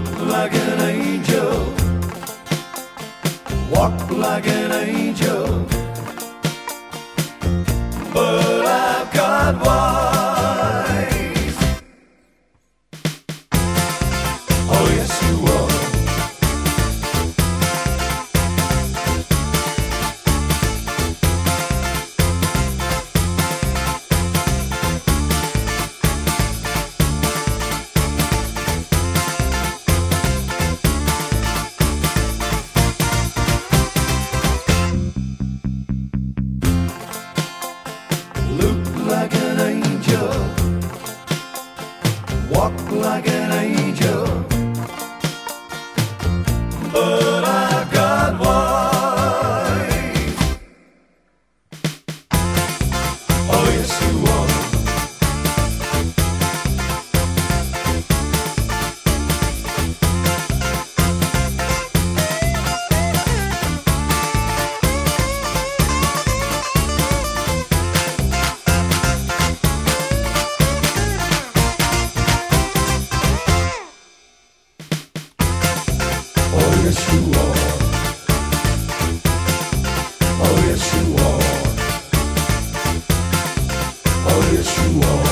like an angel, walk like an angel, but I've got wise. Oh yes you are. Look like an angel, walk like an angel, but I've got wise. Oh yes you are. Oh yes you are. Oh yes you are. Oh yes you are.